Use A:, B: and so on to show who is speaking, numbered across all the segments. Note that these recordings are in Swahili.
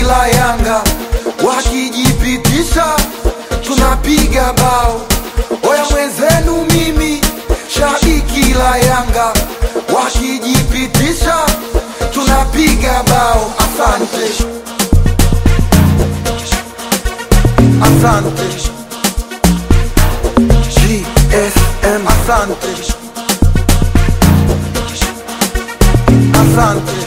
A: la Yanga, wakijipitisha tunapiga bao. Oya mwenzenu mimi shabiki la Yanga, wakijipitisha tunapiga bao. Asante, asante GSM, asante, asante.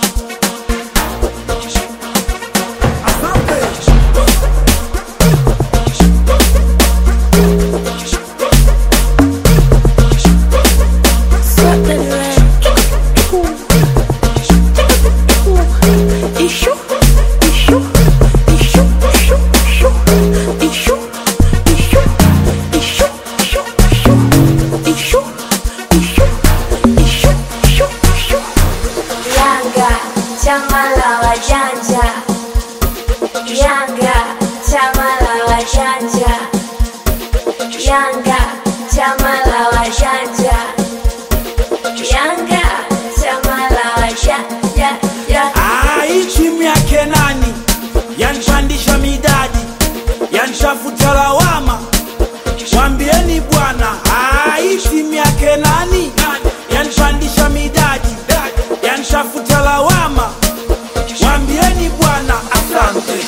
B: Chama la wajanja, Yanga, chama la wajanja, Yanga, chama la wajanja, Yanga, chama la wajanja.
C: Timu yake nani yanipandisha midadi, yanishafuta lawama, mwambieni bwana. Timu yake nani yanipandisha midadi, yanishafuta lawama, mwambieni bwana. Asante,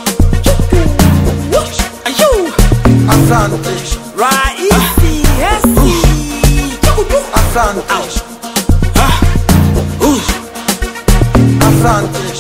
A: Asante,
C: Raisi Hesi,
A: asante, asante.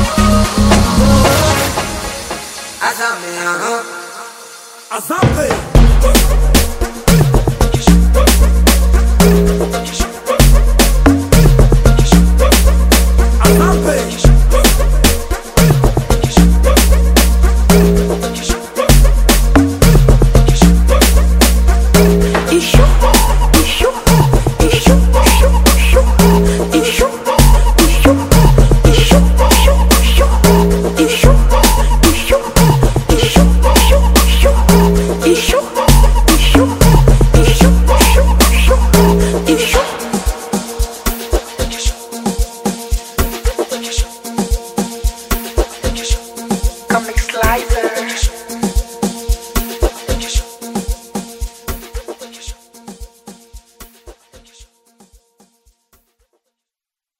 C: Asante.